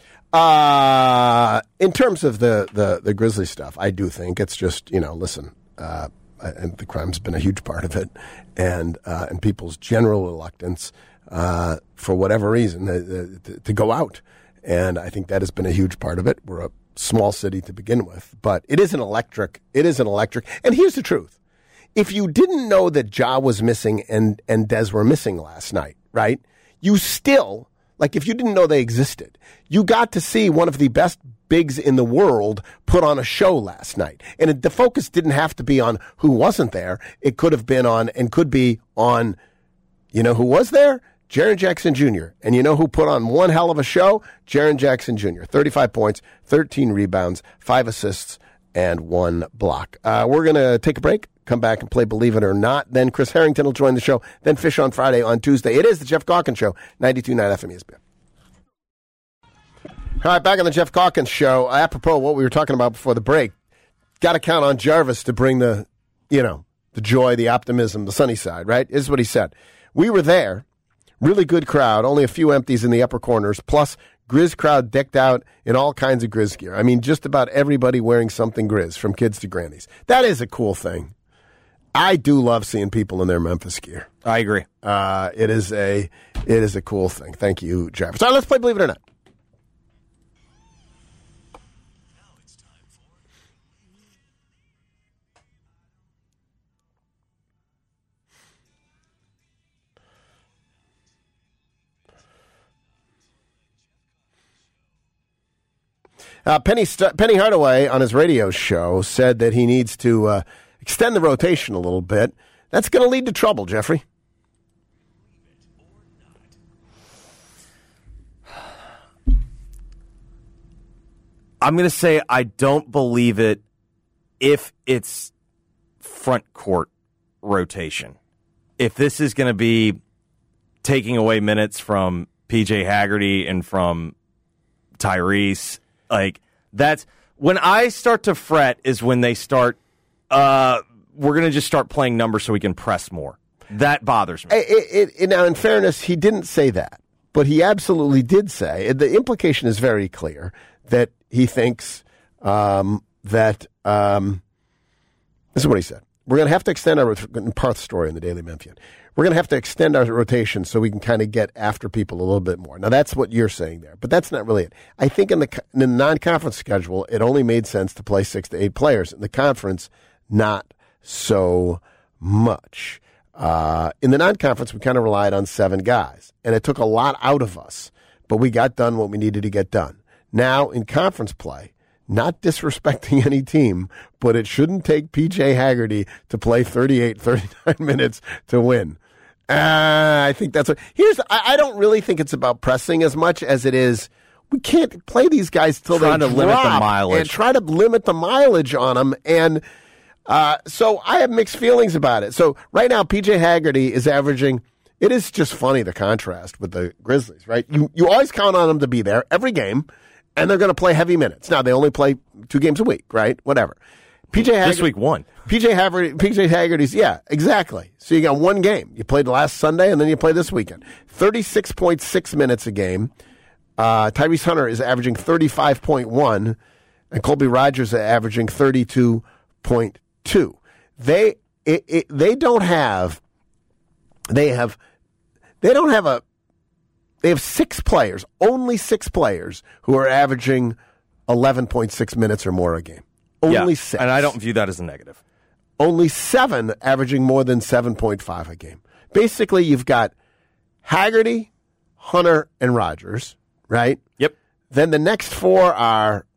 Uh, in terms of the, the, the Grizzly stuff, I do think it's just, you know, listen, uh, and the crime's been a huge part of it, and uh, and people's general reluctance uh, for whatever reason uh, to, to go out. And I think that has been a huge part of it. We're a small city to begin with, but it is an electric, it is an electric. And here's the truth. If you didn't know that Ja was missing and, and Dez were missing last night, right, you still... Like, if you didn't know they existed, you got to see one of the best bigs in the world put on a show last night. And it, the focus didn't have to be on who wasn't there. It could have been on, and could be on, you know who was there? Jaren Jackson Junior And you know who put on one hell of a show? Jaren Jackson Junior thirty-five points, thirteen rebounds, five assists, and one block. Uh, we're going to take a break, come back and play Believe It or Not. Then Chris Harrington will join the show. Then Fish on Friday on Tuesday. It is the Jeff Calkins Show, ninety-two point nine F M E S P N. All right, back on the Jeff Calkins Show. Apropos what we were talking about before the break, got to count on Jarvis to bring the, you know, the joy, the optimism, the sunny side, right? This is what he said. We were there, really good crowd, only a few empties in the upper corners, plus Grizz crowd decked out in all kinds of Grizz gear. I mean, just about everybody wearing something Grizz, from kids to grannies. That is a cool thing. I do love seeing people in their Memphis gear. I agree. Uh, it is a it is a cool thing. Thank you, Jarvis. All right, let's play Believe It or Not. Uh, Penny St- Penny Hardaway on his radio show said that he needs to uh, extend the rotation a little bit. That's going to lead to trouble, Jeffrey. I'm going to say I don't believe it if it's front court rotation. If this is going to be taking away minutes from P J Haggerty and from Tyrese, like, that's when I start to fret is when they start, uh, we're going to just start playing numbers so we can press more. That bothers me. It, it, it, now, in fairness, he didn't say that, but he absolutely did say, the implication is very clear, that he thinks um, that, um, this is what he said. We're going to have to extend our, in Parth's story in the Daily Memphian, we're going to have to extend our rotation so we can kind of get after people a little bit more. Now, that's what you're saying there, but that's not really it. I think in the, in the non-conference schedule, it only made sense to play six to eight players. In the conference, not so much. Uh, in the non-conference, we kind of relied on seven guys, and it took a lot out of us, but we got done what we needed to get done. Now, in conference play, not disrespecting any team, but it shouldn't take P J Haggerty to play thirty-eight, thirty-nine minutes to win. Uh, I think that's what. Here's. I, I don't really think it's about pressing as much as it is. We can't play these guys till they trying to drop limit the mileage and try to limit the mileage on them. And uh, so I have mixed feelings about it. So right now, P J Haggerty is averaging. It is just funny, the contrast with the Grizzlies, right? You you always count on them to be there every game, and they're going to play heavy minutes. Now they only play two games a week, right? Whatever. P J Haggerty, this week one. P J Haggerty, P J Haggerty's, yeah, exactly. So you got one game. You played last Sunday, and then you play this weekend. thirty-six point six minutes a game. Uh, Tyrese Hunter is averaging thirty-five point one, and Colby Rogers is averaging thirty-two point two. They it, it, they don't have they have they don't have a they have six players, only six players who are averaging eleven point six minutes or more a game. Only yeah, six. And I don't view that as a negative. Only seven averaging more than seven point five a game. Basically, you've got Haggerty, Hunter, and Rogers, right? Yep. Then the next four are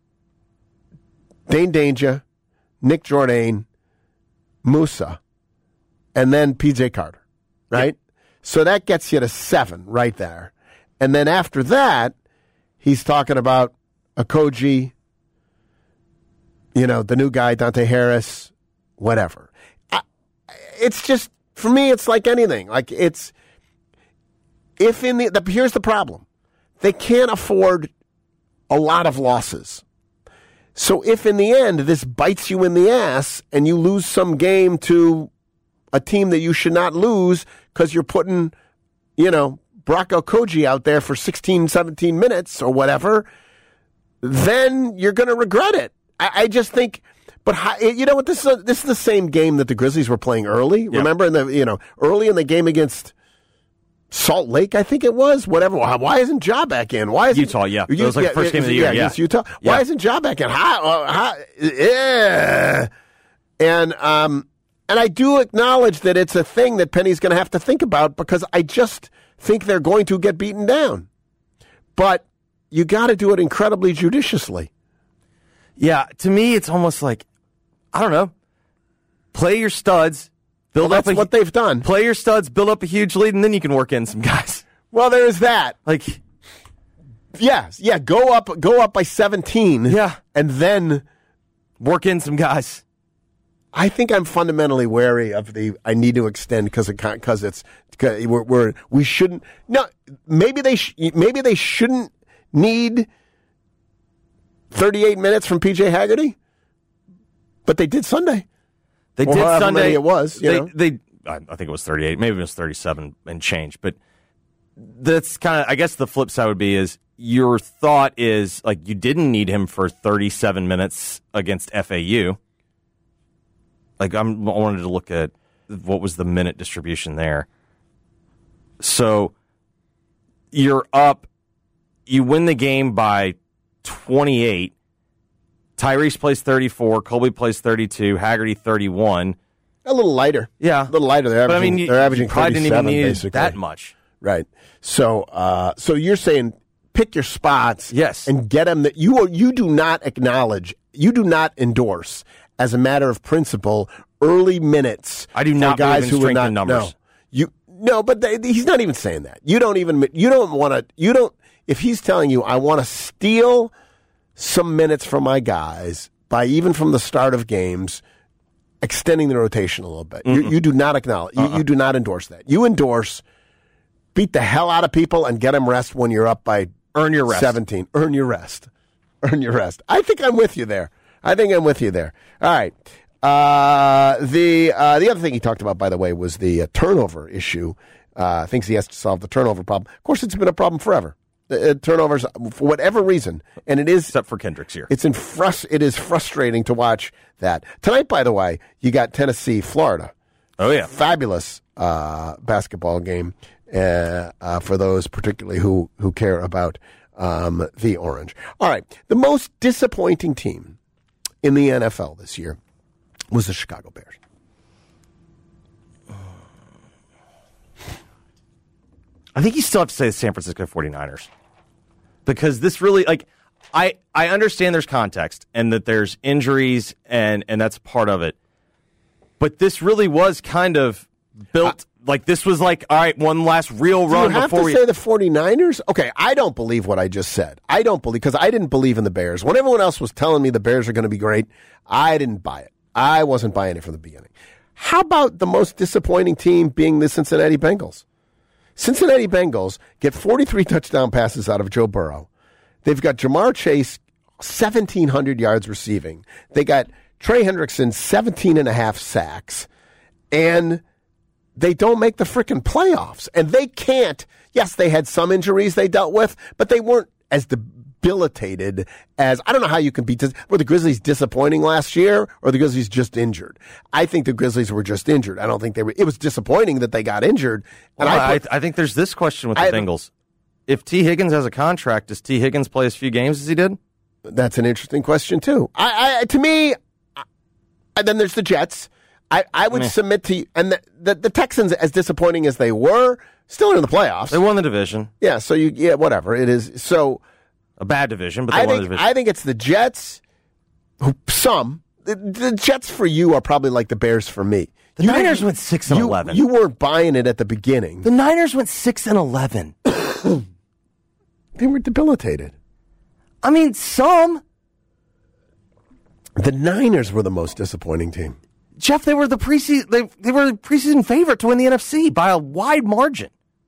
Dane Danger, Nick Jourdain, Musa, and then P J Carter, right? Yep. So that gets you to seven right there. And then after that, he's talking about Okogie, you know, the new guy, Dante Harris, whatever. I, it's just, for me, it's like anything. Like, it's, if in the, the, here's the problem. They can't afford a lot of losses. So if in the end this bites you in the ass and you lose some game to a team that you should not lose because you're putting, you know, Brock Okogie out there for sixteen, seventeen minutes or whatever, then you're going to regret it. I, I just think, but how, you know what? This is a, this is the same game that the Grizzlies were playing early. Yep. Remember, in the you know early in the game against Salt Lake, I think it was. Whatever. Why isn't Ja back in? Why isn't Utah? Yeah, it was like the first game of the year. Yeah, against Utah. Why yeah. isn't Ja back in? How, uh, how, yeah. And um, and I do acknowledge that it's a thing that Penny's going to have to think about because I just think they're going to get beaten down. But you got to do it incredibly judiciously. Yeah, to me, it's almost like, I don't know, play your studs, build well, up that's a, what they've done. Play your studs, build up a huge lead, and then you can work in some guys. Well, there's that. Like, yeah, yeah, go up, go up by seventeen. Yeah, and then work in some guys. I think I'm fundamentally wary of the. I need to extend because because it's cause we're, we're we shouldn't. No, maybe they sh, maybe they shouldn't need thirty-eight minutes from P J Haggerty, but they did Sunday. They or did however Sunday. Many it was. You they, know? they, I think it was thirty-eight. Maybe it was thirty-seven and change. But that's kind of. I guess the flip side would be is your thought is like you didn't need him for thirty-seven minutes against F A U. Like I'm, I wanted to look at what was the minute distribution there. So you're up, you win the game by twenty-eight. Tyrese plays thirty-four, Colby plays thirty-two, Haggerty thirty-one. A little lighter, yeah, a little lighter. They're averaging, but I mean, you, they're averaging you probably didn't even need basically. that much, right? So, uh, so you're saying pick your spots, yes, and get them that you you do not acknowledge, you do not endorse as a matter of principle. Early minutes. I do not guys believe in who are strength not in numbers. No, you no, but they, he's not even saying that. You don't even. You don't want to. You don't. If he's telling you, I want to steal some minutes from my guys by even from the start of games, extending the rotation a little bit. You, you do not acknowledge. You, uh-uh. you do not endorse that. You endorse beat the hell out of people and get them rest when you're up by earn your rest. seventeen. Earn your rest. Earn your rest. I think I'm with you there. I think I'm with you there. All right. Uh, the uh, the other thing he talked about, by the way, was the uh, turnover issue. Uh, thinks he has to solve the turnover problem. Of course, it's been a problem forever. The, uh, turnovers, for whatever reason, and it is except for Kendrick's here. It's in frust- It is frustrating to watch that tonight. By the way, you got Tennessee, Florida. Oh yeah, fabulous uh, basketball game uh, uh, for those particularly who who care about um, the Orange. All right, the most disappointing team in the N F L this year was the Chicago Bears. I think you still have to say the San Francisco forty-niners. Because this really, like, I, I understand there's context and that there's injuries and, and that's part of it. But this really was kind of built, uh, like this was like, all right, one last real run you have before to we... say the forty-niners? Okay, I don't believe what I just said. I don't believe, because I didn't believe in the Bears. When everyone else was telling me the Bears are going to be great, I didn't buy it. I wasn't buying it from the beginning. How about the most disappointing team being the Cincinnati Bengals? Cincinnati Bengals get forty-three touchdown passes out of Joe Burrow. They've got Jamar Chase, seventeen hundred yards receiving. They got Trey Hendrickson, seventeen and a half sacks. And they don't make the frickin' playoffs. And they can't. Yes, they had some injuries they dealt with, but they weren't as debilitated as, I don't know how you can be, dis- were the Grizzlies disappointing last year or the Grizzlies just injured? I think the Grizzlies were just injured. I don't think they were, it was disappointing that they got injured. And well, I, put, I, I think there's this question with the I, Bengals. If T. Higgins has a contract, does T. Higgins play as few games as he did? That's an interesting question too. I, I to me, I, and then there's the Jets. I, I would Meh. submit to you, and the, the, the Texans, as disappointing as they were, still in the playoffs. They won the division. Yeah, so you, yeah, whatever. It is, so. A bad division, but they I won think, the division. I think it's the Jets, who, some. The, the Jets for you are probably like the Bears for me. The you, Niners went six and you, eleven. You weren't buying it at the beginning. The Niners went six and eleven. They were debilitated. I mean, some. The Niners were the most disappointing team. Jeff, they were the preseason. They they were the preseason favorite to win the N F C by a wide margin.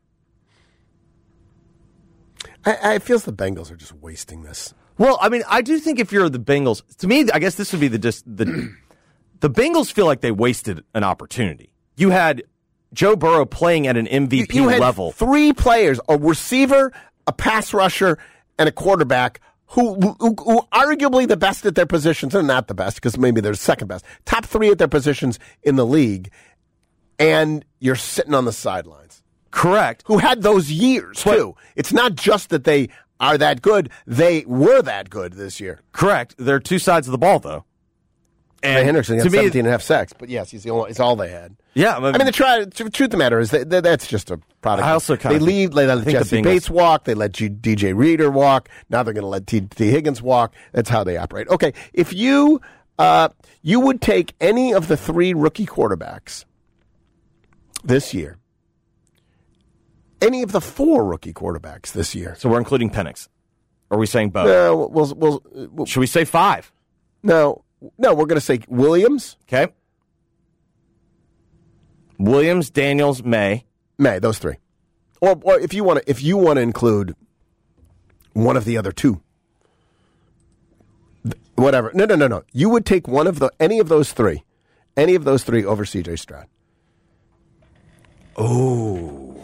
I, I feel the Bengals are just wasting this. Well, I mean, I do think if you're the Bengals, to me, I guess this would be the just the the Bengals feel like they wasted an opportunity. You had Joe Burrow playing at an M V P you, you had level. Three players: a receiver, a pass rusher, and a quarterback. Who, who, who arguably the best at their positions. They're not the best because maybe they're second best. Top three at their positions in the league. And you're sitting on the sidelines. Correct. Who had those years, but, too. It's not just that they are that good. They were that good this year. Correct. There are two sides of the ball, though. Trey Hendrickson got to me, seventeen and a half sacks, but yes, he's the only. It's all they had. Yeah, I mean, the try, truth of the matter is that, that that's just a product. I also kind they of leave. They let think Jesse the Bengals- Bates walk. They let G, D J Reader walk. Now they're going to let T, T Higgins walk. That's how they operate. Okay, if you uh, you would take any of the three rookie quarterbacks this year, any of the four rookie quarterbacks this year. So we're including Penix. Are we saying both? No, we'll, we'll, we'll Should we say five? no, no. We're going to say Williams, Okay. Williams, Daniels, May. May, those three, or or if you want to, if you want to include one of the other two, th- whatever. No, no, no, no. You would take one of the any of those three, any of those three over C J Stroud. Oh,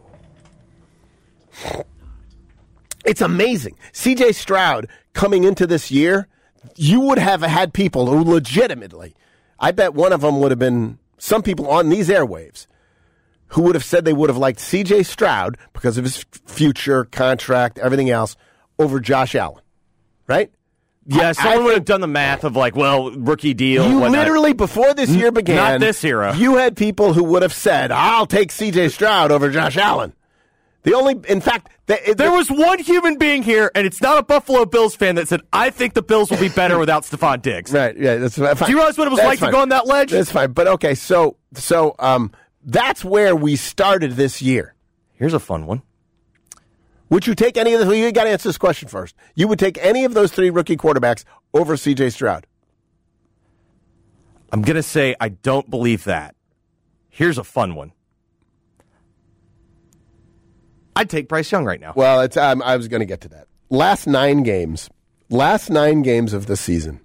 it's amazing. C J Stroud coming into this year, you would have had people who legitimately, I bet one of them would have been some people on these airwaves who would have said they would have liked C J Stroud because of his future contract, everything else, over Josh Allen, right? Yeah, I- someone I would have think- done the math of like, well, rookie deal. You whatnot. literally, before this year began, not this era. You had people who would have said, I'll take C J Stroud over Josh Allen. The only, in fact, the, There was one human being here, and it's not a Buffalo Bills fan that said, I think the Bills will be better without Stephon Diggs. Right, yeah, that's fine. Do you realize what it was That's like fine. to go on that ledge? That's fine. But okay, so so um, that's where we started this year. Here's a fun one. Would you take any of the? You got to answer this question first. You would take any of those three rookie quarterbacks over C J Stroud? I'm going to say I don't believe that. Here's a fun one. I'd take Bryce Young right now. Well, it's, um, I was going to get to that. Last nine games, last nine games of the season,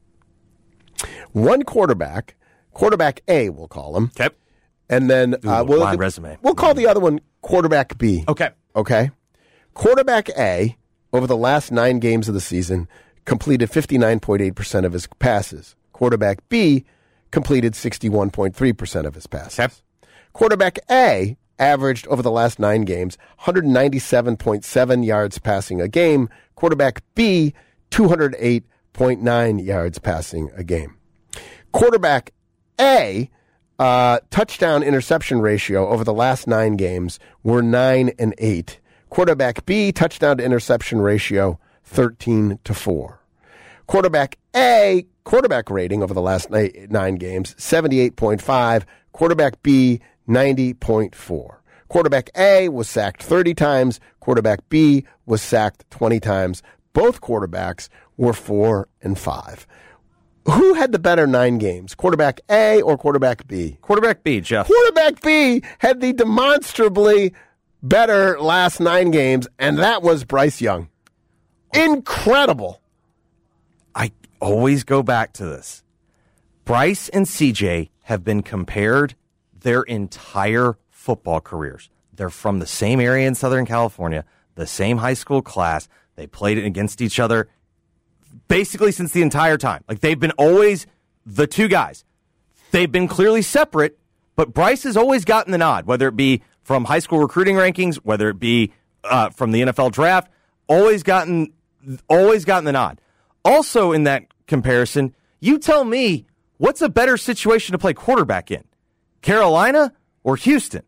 one quarterback, quarterback A, we'll call him, Okay. and then uh, Ooh, we'll, line resume. we'll call the other one quarterback B. Okay. Okay. Quarterback A, over the last nine games of the season, completed fifty-nine point eight percent of his passes. Quarterback B completed sixty-one point three percent of his passes. Okay. Quarterback A averaged over the last nine games one hundred ninety-seven point seven yards passing a game. Quarterback B, two hundred eight point nine yards passing a game. Quarterback A, uh, touchdown interception ratio over the last nine games were nine and eight. Quarterback B, touchdown to interception ratio thirteen to four. Quarterback A, quarterback rating over the last ni- nine games, seventy-eight point five. Quarterback B, ninety point four. Quarterback A was sacked thirty times. Quarterback B was sacked twenty times. Both quarterbacks were four and five. Who had the better nine games, quarterback A or quarterback B? Quarterback B, Jeff. Quarterback B had the demonstrably better last nine games, and that was Bryce Young. Incredible. I always go back to this. Bryce and C J have been compared their entire football careers. They're from the same area in Southern California, the same high school class. They played against each other basically since the entire time. Like, they've been always the two guys. They've been clearly separate, but Bryce has always gotten the nod, whether it be from high school recruiting rankings, whether it be uh, from the N F L draft, always gotten, always gotten the nod. Also, in that comparison, you tell me, what's a better situation to play quarterback in? Carolina or Houston?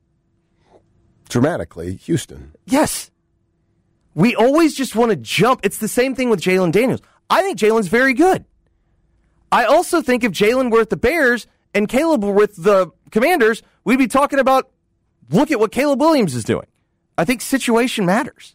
Dramatically, Houston. Yes. We always just want to jump. It's the same thing with Jalen Daniels. I think Jalen's very good. I also think if Jalen were at the Bears and Caleb were with the Commanders, we'd be talking about, look at what Caleb Williams is doing. I think situation matters.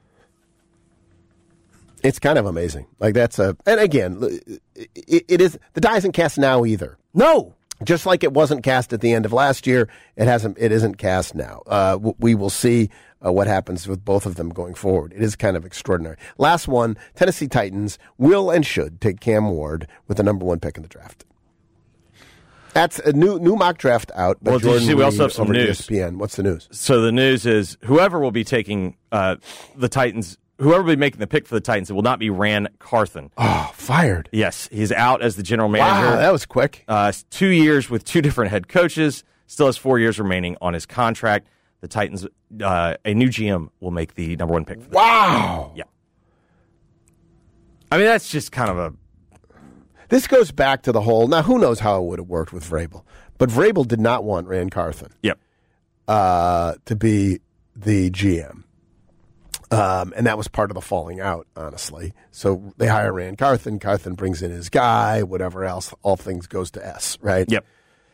It's kind of amazing. Like, that's a, and again, it, it is, the die isn't cast now either. No. Just like it wasn't cast at the end of last year, it hasn't. It isn't cast now. Uh, w- we will see uh, what happens with both of them going forward. It is kind of extraordinary. Last one: Tennessee Titans will and should take Cam Ward with the number one pick in the draft. That's a new new mock draft out. By Well, did you Jordan see we also Reed have some over at news? E S P N. What's the news? So the news is whoever will be taking uh, the Titans, whoever will be making the pick for the Titans, it will not be Ran Carthon. Oh, fired! Yes, he's out as the general manager. Wow, that was quick. Uh, two years with two different head coaches. Still has four years remaining on his contract. The Titans, uh, a new G M will make the number one pick for the Wow. Yeah. I mean, that's just kind of a... This goes back to the whole, now who knows how it would have worked with Vrabel, but Vrabel did not want Rand Carthen Yep. uh, to be the G M. Um, and that was part of the falling out, honestly. So they hire Rand Carthen. Carthen brings in his guy, whatever else. All things goes to S, right? Yep.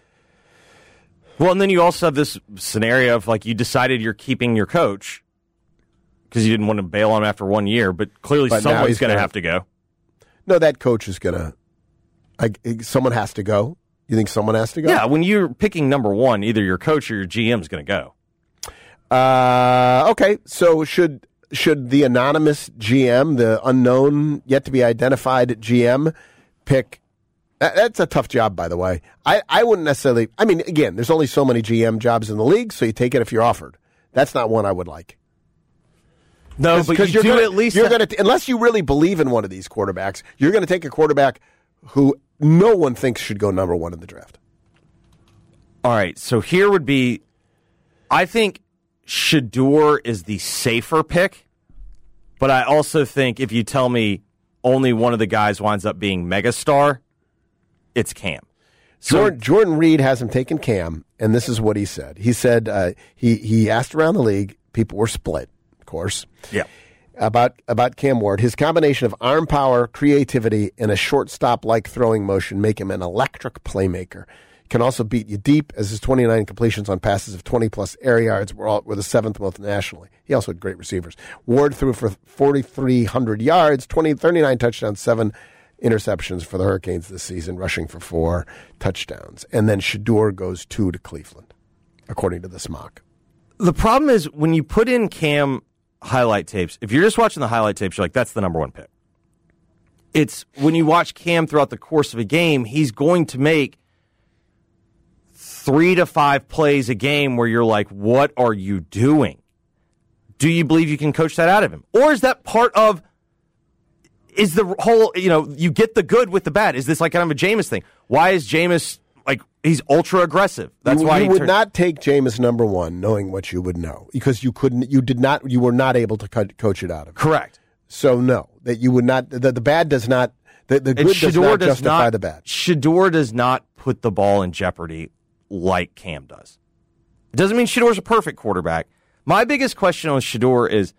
Well, and then you also have this scenario of, like, you decided you're keeping your coach because you didn't want to bail on him after one year, but clearly But now someone's he's going to gonna- have to go. No, that coach is going to, someone has to go. You think someone has to go? Yeah, when you're picking number one, either your coach or your G M is going to go. Uh, okay, so should should the anonymous G M, the unknown, yet to be identified G M, pick? That, that's a tough job, by the way. I, I wouldn't necessarily. I mean, again, there's only so many G M jobs in the league, so you take it if you're offered. That's not one I would like. No, but you you're do gonna, at least. you're ha- going to, unless you really believe in one of these quarterbacks, you're going to take a quarterback who no one thinks should go number one in the draft. All right, so here would be, I think Shador is the safer pick, but I also think if you tell me only one of the guys winds up being megastar, it's Cam. So, Jordan, Jordan Reed has him taken Cam, and this is what he said. He said uh, he he asked around the league. People were split, of course. Yeah. About about Cam Ward, his combination of arm power, creativity, and a shortstop-like throwing motion make him an electric playmaker. He can also beat you deep, as his twenty-nine completions on passes of twenty-plus air yards were, all, were the seventh most nationally. He also had great receivers. Ward threw for forty-three hundred yards, twenty, thirty-nine touchdowns, seven interceptions for the Hurricanes this season, rushing for four touchdowns. And then Shador goes two to Cleveland, according to this mock. The problem is when you put in Cam highlight tapes, if you're just watching the highlight tapes, you're like, that's the number one pick. It's when you watch Cam throughout the course of a game, he's going to make three to five plays a game where you're like, what are you doing? Do you believe you can coach that out of him? Or is that part of, is the whole, you know, you get the good with the bad? Is this like kind of a Jameis thing? Why is Jameis, like, he's ultra aggressive? That's you, why you he would turned- not take Jameis number one, knowing what you would know, because you couldn't, you did not, you were not able to co- coach it out of him. Correct. So no, that you would not. The, the bad does not. The, the And good does Shador not does justify not, the bad. Shador does not put the ball in jeopardy like Cam does. It doesn't mean Shador's a perfect quarterback. My biggest question on Shador is,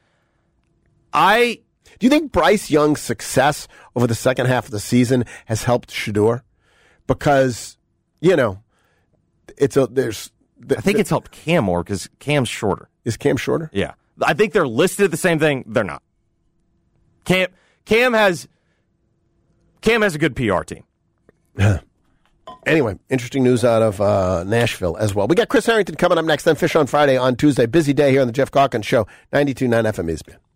I Do you think Bryce Young's success over the second half of the season has helped Shador? Because you know, it's a there's. I think it's helped Cam more because Cam's shorter. Is Cam shorter? Yeah, I think they're listed at the same thing. They're not. Cam Cam has Cam has a good P R team. Anyway, interesting news out of uh, Nashville as well. We got Chris Harrington coming up next, then Fish on Friday on Tuesday. Busy day here on the Jeff Calkins Show, ninety-two point nine F M E S P N.